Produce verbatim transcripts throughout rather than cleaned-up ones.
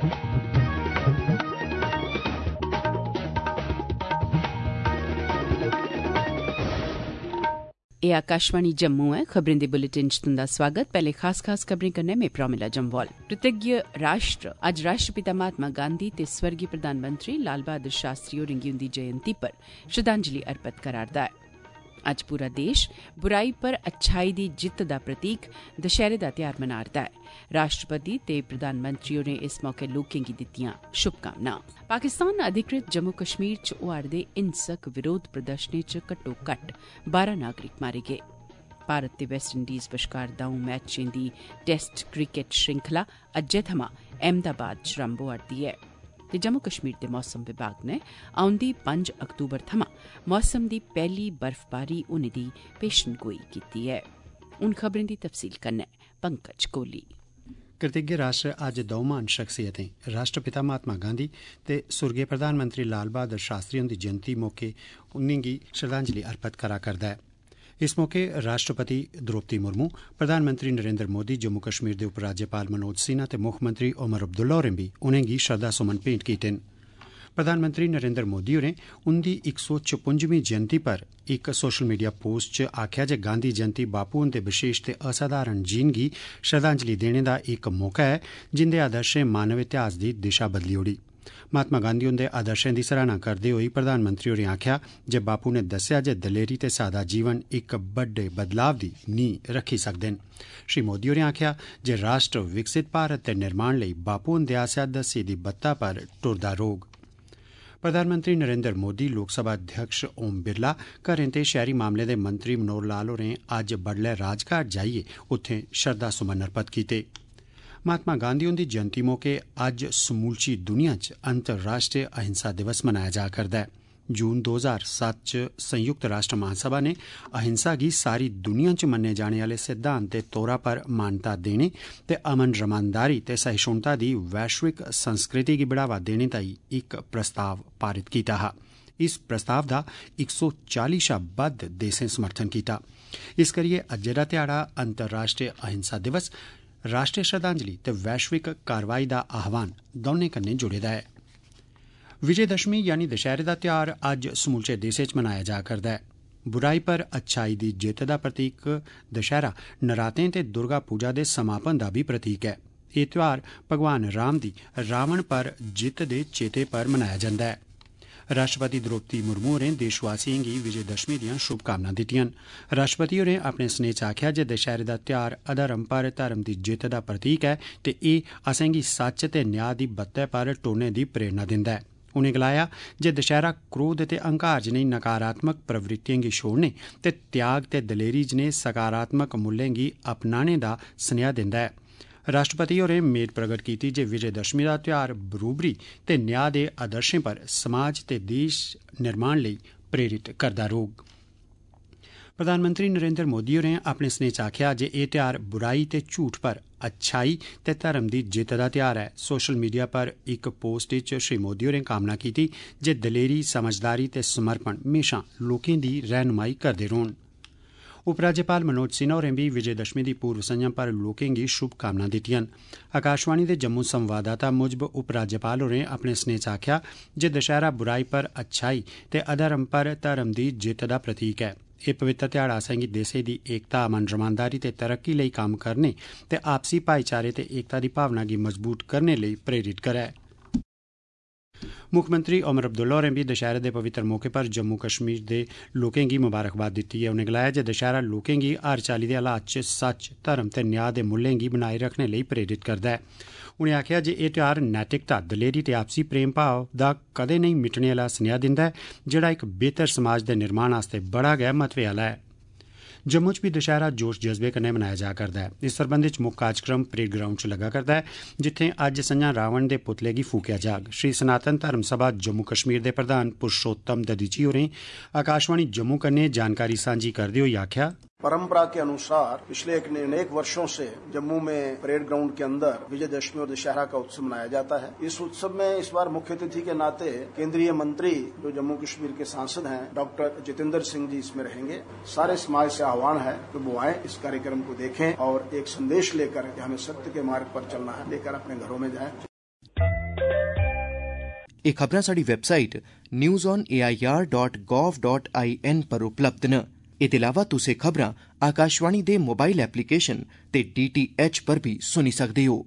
ए आकाशवाणी जम्मू है। खबरें दे बुलेटिन च तुंदा स्वागत। पहले खास खास खबरें कन्नै में प्रोमिला जम्वाल। कृतज्ञ राष्ट्र अज्ज राष्ट्रपिता महात्मा गांधी ते स्वर्गीय प्रधानमंत्री लाल बहादुर शास्त्री होरें गी उंदी जयंती पर श्रद्धांजलि अर्पित करा'रदा ऐ। अज्ज पूरा देश बुराई पर अच्छाई दी जित्त दा प्रतीक दशहरे दा ध्यार मना'रदा ऐ। राष्ट्रपति ते प्रधानमंत्री होरें इस मौके लोकें गी दित्तियां शुभकामनां। पाकिस्तान अधिकृत जम्मू कश्मीर च होआ'रदे हिंसक विरोध प्रदर्शनें च घट्टोघट्ट बारां नागरिक मारे गे। भारत ते वेस्टइंडीज बश्कार द'ऊं मैचें दी टेस्ट क्रिकेट श्रृंखला अज्जै थमां अहमदाबाद च रंभ होआ'रदी ऐ। ते जम्मू कश्मीर दे मौसम विभाग ने औंदी पंज अक्तूबर थमां मौसम दी पैहली बर्फबारी होने दी पेशनगोई कीती ऐ। हुन खबरें दी तफसील कन्नै पंकज कोहली। कृतज्ञ राष्ट्र अज्ज दौं महान शख्सियतें राष्ट्रपिता महात्मा गांधी ते सुर्गीय प्रधानमंत्री लाल बहादुर शास्त्री हुंदी जयंती मौके उनेंगी श्रद्धांजलि अर्पित करा करदा ऐ। इस मौके राष्ट्रपति द्रौपदी मुर्मू, प्रधानमंत्री नरेंद्र मोदी, जम्मू कश्मीर दे उपराज्यपाल मनोज सिन्हा ते मुक्खमंत्री ओमर अब्दुल्ला होरें बी उनेंगी श्रद्धा सुमन भेंट कीते न। प्रधानमंत्री नरेंद्र मोदी होरें उंदी इक सौ चुपुंजवीं जयंती पर इक सोशल मीडिया पोस्ट च आखेआ जे गांधी जयंती बापू हुंदे विशेष ते असाधारण जीन गी श्रद्धांजलि देने दा इक मौका ऐ जिंदे आदर्शें मानव इतिहास दी दिशा बदली ओड़ी। महात्मा गांधी हुंदे आदर्शें दी सराहना करदे होई प्रधानमंत्री होरें आखेआ जे बापू ने दस्सेआ जे दलेरी ते सादा जीवन इक बड्डे बदलाव दी नींह रखी सकदे न। श्री मोदी होरें आखेआ जे राष्ट्र विकसित भारत दे निर्माण लेई बापू हुंदे आसेआ दस्सी दी बत्ता पर टुरदा रौह्ग। प्रधानमंत्री नरेंद्र मोदी, लोकसभा अध्यक्ष ओम बिरला, घरें ते शहरी मामले दे मंत्री मनोहर लाल होरें अज्ज बडलै राजघाट जाइयै उत्थें श्रद्धा सुमन अर्पित कीते। महात्मा गांधी हुंदी जयंती मौके अज्ज समूलची दुनिया च अंतर्राष्ट्रीय अहिंसा दिवस मनाया जा करदा ऐ। जून दो हजार सत्त च संयुक्त राष्ट्र महासभा ने अहिंसा गी सारी दुनिया च मन्ने जाने आले सिद्धांत दे तौरा पर मानता देने ते अमन रमानदारी ते सहिष्णुता दी वैश्विक संस्कृति गी बढ़ावा देने ताईं इक प्रस्ताव पारित कीता हा। इस प्रस्ताव दा इक सौ चाली शा बद्ध देसें समर्थन कीता। इस करियै अज्जै दा ध्याड़ा अंतर्राष्ट्रीय अहिंसा दिवस, राष्ट्रीय श्रद्धांजलि ते वैश्विक कारवाई दा आह्वान दौनें कन्नै जुड़े दा ऐ। विजयदशमी यानी दशहरे दा ध्यार अज्ज समूलचे देशे च मनाया जा करदा ऐ। बुराई पर अच्छाई दी जित्त दा प्रतीक दशहरा नरातें ते दुर्गा पूजा दे समापन दा भी प्रतीक ऐ। एह् ध्यार भगवान राम दी रावण पर जित्त दे चेते पर मनाया जंदा ऐ। राष्ट्रपति द्रौपदी मुर्मू होरें देशवासियें गी विजयदशमी दियां शुभकामनां दित्तियां न। राष्ट्रपति होरें अपने स्नेह च आखेआ जे दशहरे दा ध्यार अधर्म पर धर्म दी जित्त दा प्रतीक ऐ ते एह् असेंगी सच्च ते न्याय दी बत्तै पर टुरने दी प्रेरणा दिंदा ऐ। उनें गलाया जे दशहरा क्रोध ते अहंकार जनेही नकारात्मक प्रवृत्तियें गी छोड़ने ते त्याग ते दलेरी जनेह् सकारात्मक मुल्लें गी अपनाने दा सनेहा दिंदा ऐ। राष्ट्रपति होरें मेद प्रगट कीती जे विजयदशमी दा ध्यार बरूबरी ते न्याय दे आदर्शें पर समाज ते देश निर्माण लेई प्रेरित करदा रौह्ग। प्रधानमंत्री नरेंद्र मोदी होरें अपने स्नेह च आखेआ जे एह् ध्यार बुराई ते झूठ पर अच्छाई ते धर्म दी जित्त दा ध्यार ऐ। सोशल मीडिया पर इक पोस्ट च श्री मोदी होरें कामना कीती जे दलेरी, समझदारी ते समर्पण म्हेशां लोकें दी रहनुमाई करदे रौह्न। उपराज्यपाल मनोज सिन्हा होरें भी विजयदशमी दी पूर्व संझा पर लोकें गी शुभकामनां दित्तियां न। आकाशवाणी दे जम्मू संवाददाता मुजब उपराज्यपाल होरें अपने स्नेह च आखेआ जे दशहरा बुराई पर अच्छाई ते अधर्म पर धर्म दी जित्त दा प्रतीक ऐ। एह् पवित्र ध्याड़ा असेंगी देसै दी एकता, अमन रमानदारी ते तरक्की लेई कम्म करने ते आपसी भाईचारे ते एकता दी भावना गी मजबूत करने लेई प्रेरित करै। मुक्खमंत्री ओमर अब्दुल्ला होरें भी दशहरे दे पवित्र मौके पर जम्मू कश्मीर दे लोकें गी मुबारकबाद दित्ती ऐ। उनें गलाया जे दशहरा लोकें गी हर चाल्ली दे हालात च सच, धर्म ते न्याय दे मुल्लें गी बनाए रखने लेई प्रेरित करदा ऐ। उनें आखेआ जे एह् ध्यार नैतिकता, दलेरी ते आपसी प्रेम भाव दा कदें नेईं मिटने आह्ला सनेहा दिंदा ऐ, जेह्ड़ा इक बेहतर समाज दे निर्माण आस्तै बड़ा गै महत्व आह्ला ऐ। जम्मू च भी दशहरा जोश जज्बे कन्नै मनाया जा करदा ऐ। इस सरबंधै च मुक्ख कार्यक्रम परेड ग्राउंड च लग्गा करदा ऐ, जित्थें अज्ज संझा रावण दे पुतले गी फूकेआ जाग। श्री सनातन धर्म सभा जम्मू कश्मीर दे प्रधान पुरुषोत्तम ददीची होरें आकाशवाणी जम्मू कन्नै जानकारी सांझी करदे होई आखेआ, परंपरा के अनुसार पिछले एक अनेक वर्षों से जम्मू में परेड ग्राउंड के अंदर विजयदशमी और दशहरा का उत्सव मनाया जाता है। इस उत्सव में इस बार मुख्य अतिथि के नाते केंद्रीय मंत्री जो जम्मू कश्मीर के सांसद हैं डॉक्टर जितेंद्र सिंह जी इसमें रहेंगे। सारे समाज से आह्वान है कि वो आए, इस कार्यक्रम को देखें और एक संदेश लेकर हमें सत्य के मार्ग पर चलना है, लेकर अपने घरों में जाएं। एह खबरां साडी website news on A I R dot gov dot I N पर उपलब्ध न। एह्दे अलावा तुस एह खबरां आकाशवाणी दे मोबाइल एप्लीकेशन ते डी टी एच पर भी सुनी सकदे हो।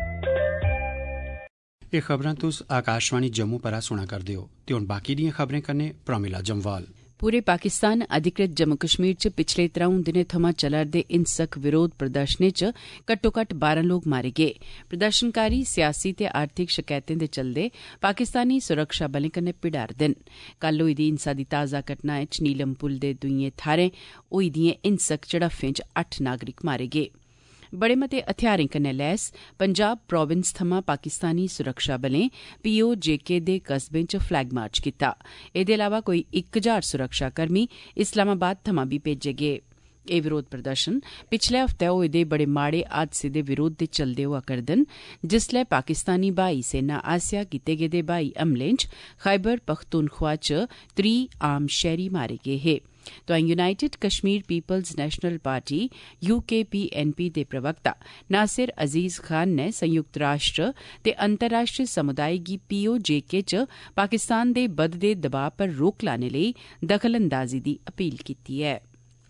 एह खबरां तुस आकाशवाणी जम्मू परा सुना करदे हो ते हुण बाकी दियां खबरें कन्नै प्रोमिला जम्वाल। पूरे पाकिस्तान अधिकृत जम्मू कश्मीर च पिछले त्र'ऊं दिनें थमां चला'रदे हिंसक विरोध प्रदर्शनें च घट्टोघट्ट बारां लोक मारे गे। प्रदर्शनकारी सियासी ते आर्थिक शकैतें दे चलदे पाकिस्तानी सुरक्षा बलें कन्नै भिड़ा'रदे न। कल होई दी हिंसा दी ताज़ा घटनाएं च नीलम पुल दे दूइयें थाह्रें होई दिएं हिंसक झड़फ्फें च अट्ठ नागरिक मारे गे। बड़े मते हथियारें कन्नै लैस पंजाब प्रोविंस थमां पाकिस्तानी सुरक्षा बलें पी ओ जे के दे कस्बें च फ्लैग मार्च कीता। एह्दे अलावा कोई इक हजार सुरक्षाकर्मी इस्लामाबाद थमां बी भेजे गे। एह् विरोध प्रदर्शन पिछले हफ्ते होए दे बड़े माड़े हादसे दे विरोध दे चलदे होआ करदे न, जिसलै पाकिस्तानी ब्हाई सेना आसेआ कीते गेदे ब्हाई हमलें च खैबर पख्तूनख्वा च त्रीह् आम शहरी मारे गे हे। तोआईं united Kashmir peoples national party U K P N P दे प्रवक्ता नासिर अजीज खान ने संयुक्त राष्ट्र ते अंतर्राष्ट्रीय समुदाय गी पी ओ जे के च पाकिस्तान दे बधदे दबाऽ पर रोक लाने लेई दखलअंदाजी दी अपील कीती ऐ।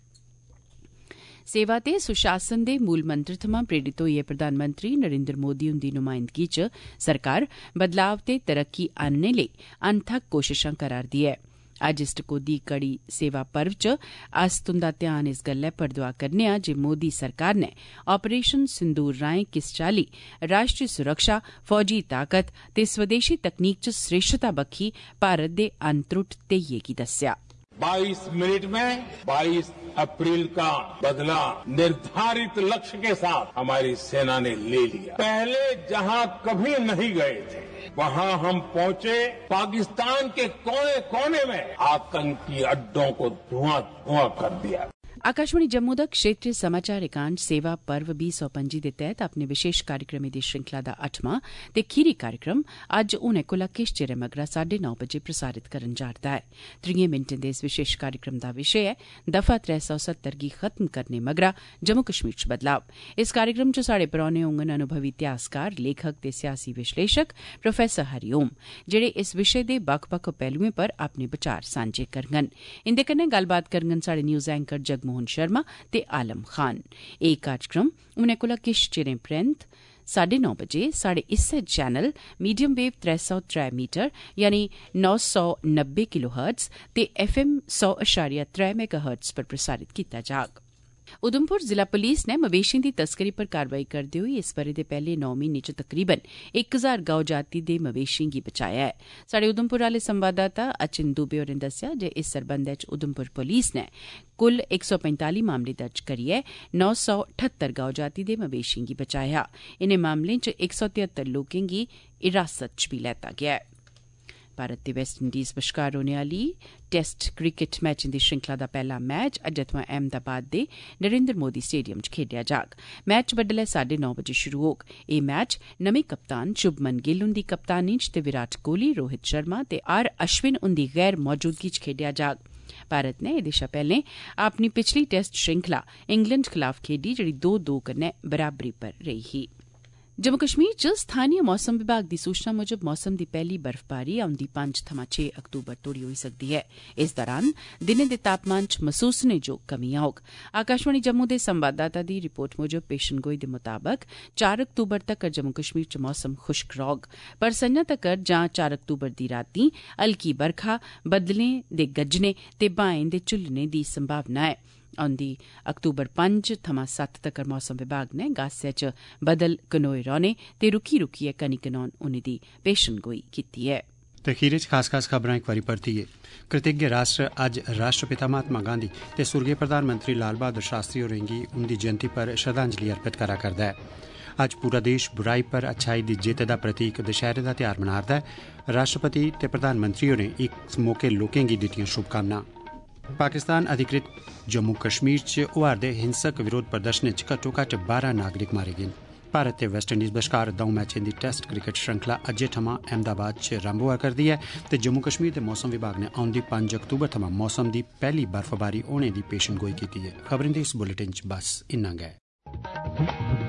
सेवा ते सुशासन दे मूल मंत्र थमां प्रेरित होइयै प्रधानमंत्री नरेंद्र मोदी हुंदी नुमाइंदगी च सरकार बदलाव ते तरक्की आनने लेई अनथक कोशिशां करा'रदी ऐ। अज्ज इस टकोह्दी कड़ी सेवा पर्व च अस तुंदा ध्यान इस गल्लै पर दुआ करने आं जे मोदी सरकार ने ऑपरेशन सिंदूर राएं किस चाल्ली राष्ट्रीय सुरक्षा, फौजी ताकत ते स्वदेशी तकनीक च श्रेष्ठता बक्खी भारत दे अनत्रुट ध्येइये गी दस्सेआ। बाईस मिनट में बाईस अप्रैल का बदला निर्धारित लक्ष्य के साथ हमारी सेना ने ले लिया। पहले जहां कभी नहीं गए थे वहां हम पहुंचे, पाकिस्तान के कोने कोने में आतंकी अड्डों को धुआं धुआं कर दिया। आकाशवाणी जम्मू दा क्षेत्रीय समाचार एकांश सेवा पर्व बीह् सौ पंजी दे तैह्त अपने विशेष कार्यक्रमें दी श्रृंखला दा अठमां ते खीरी कार्यक्रम अज्ज हुनै कोला किश चिरै मगरा साढ़े नौ बजे प्रसारित करन जा'रदा ऐ। त्रीहें मिंटें दे इस विशेष कार्यक्रम दा विशे ऐ दफा त्रै सौ सत्तर गी खत्म करने मगरा जम्मू कश्मीर च बदलाव। इस कार्यक्रम च साढ़े परौने होङन अनुभवी इतिहासकार, लेखक ते सियासी विश्लेषक प्रोफेसर हरिओम, जेह्ड़े इस विशे दे बक्ख बक्ख पहलुएं पर अपने विचार सांझे करङन। इंदे कन्नै गल्लबात करङन साढ़े न्यूज़ एंकर जगमोहन मोहन शर्मा ते आलम खान। एह् कार्यक्रम उनें कोला किश चिरें परैंत साढ़े नौ बजे साढ़े इस्सै चैनल मीडियम वेव त्रै सौ त्रै मीटर यानी नौ सौ नब्बे किलो हर्ट्ज ते एफ एम सौ अशारिया त्रै मेगा हर्ट्ज पर प्रसारित कीता जाग। उधमपुर जिला पुलिस ने मवेशिएं दी तस्करी पर कारवाई करदे होई इस बरे दे पैहले नौ म्हीने च तकरीबन इक हजार गौ जाति दे मवेशिएं गी बचाया ऐ। साढ़े उधमपुर आले संवाददाता अचिन दुबे होरें दस्सेआ जे इस सरबंधै च उधमपुर पुलिस ने कुल इक सौ पैंताली मामले दर्ज करियै नौ सौ ठत्तर गौ जाति दे मवेशिएं गी बचाया। इनें मामलें च इक सौ तिहत्तर लोकें गी हिरासत च बी लैता गेआ ऐ। भारत ते वेस्ट इंडीज बश्कार होने आह्ली टेस्ट क्रिकेट मैचें दी श्रृंखला दा पैह्ला मैच अज्जै थमां अहमदाबाद दे नरेंद्र मोदी स्टेडियम च खेड्डेआ जाग। मैच बड्डलै साढ़े नौ बजे शुरू होग। एह् मैच नमें कप्तान शुभमन गिल हुंदी कप्तानी च ते विराट कोहली, रोहित शर्मा ते आर अश्विन हुंदी गैर मौजूदगी च खेड्डेआ जाग। भारत ने एह्दे शा पैह्ले अपनी पिछली टेस्ट श्रृंखला इंग्लैंड खलाफ खेड्डी, जेह्ड़ी दो दो कन्नै बराबरी पर रेही ही। जम्मू कश्मीर च स्थानीय मौसम विभाग दी सूचना मुजब मौसम दी पैह्ली बर्फबारी औंदी पंज थमां छे अक्तूबर तोड़ी होई सकदी ऐ। इस दौरान दिनें दे तापमान च मसूसने जोग कमी औग। आकाशवाणी जम्मू दे संवाददाता दी रिपोर्ट मुजब पेशनगोई दे मुताबक चार अक्तूबर तक्कर जम्मू कश्मीर च मौसम खुश्क रौह्ग, पर संझा तक्कर जां चार अक्तूबर दी रातीं हल्की बरखा, बदलें दे गज्जने ते ब्हाएं दे झुल्लने दी संभावना ऐ। औंदी अक्तूबर पंज थमां सत्त तक्कर मौसम विभाग ने गास्सै च बदल कनोए रौह्ने ते रुकी रुकियै कनी कनौन होने दी पेशनगोई कीती ऐ। ते खीरे च खास खास खबरां इक बारी परतियै। कृतज्ञ राष्ट्र अज्ज राष्ट्रपिता महात्मा गांधी ते सुर्गीय प्रधानमंत्री लाल बहादुर शास्त्री होरें गी उंदी जयंती पर श्रद्धांजलि अर्पित करा करदा है। अज्ज पूरा देश बुराई पर अच्छाई दी जित्त दा प्रतीक दशहरे दा त्यौहार मना'रदा है। राष्ट्रपति ते प्रधानमंत्री होरें इस मौके लोकें गी दित्तियां शुभकामनां। पाकिस्तान अधिकृत जम्मू कश्मीर च होआ'रदे हिंसक विरोध प्रदर्शनें च घट्टो घट्ट बारां नागरिक मारे गे न। भारत ते वेस्ट इंडीज बश्कार दौं मैचें दी टेस्ट क्रिकेट श्रृंखला अज्जै थमां अहमदाबाद च रंभ होआ करदी ऐ ते जम्मू कश्मीर दे मौसम विभाग ने औंदी पंज अक्तूबर थमां मौसम दी पैह्ली बर्फबारी होने दी पेशनगोई कीती ऐ। खबरें दे इस बुलेटिन च बस इन्ना गै।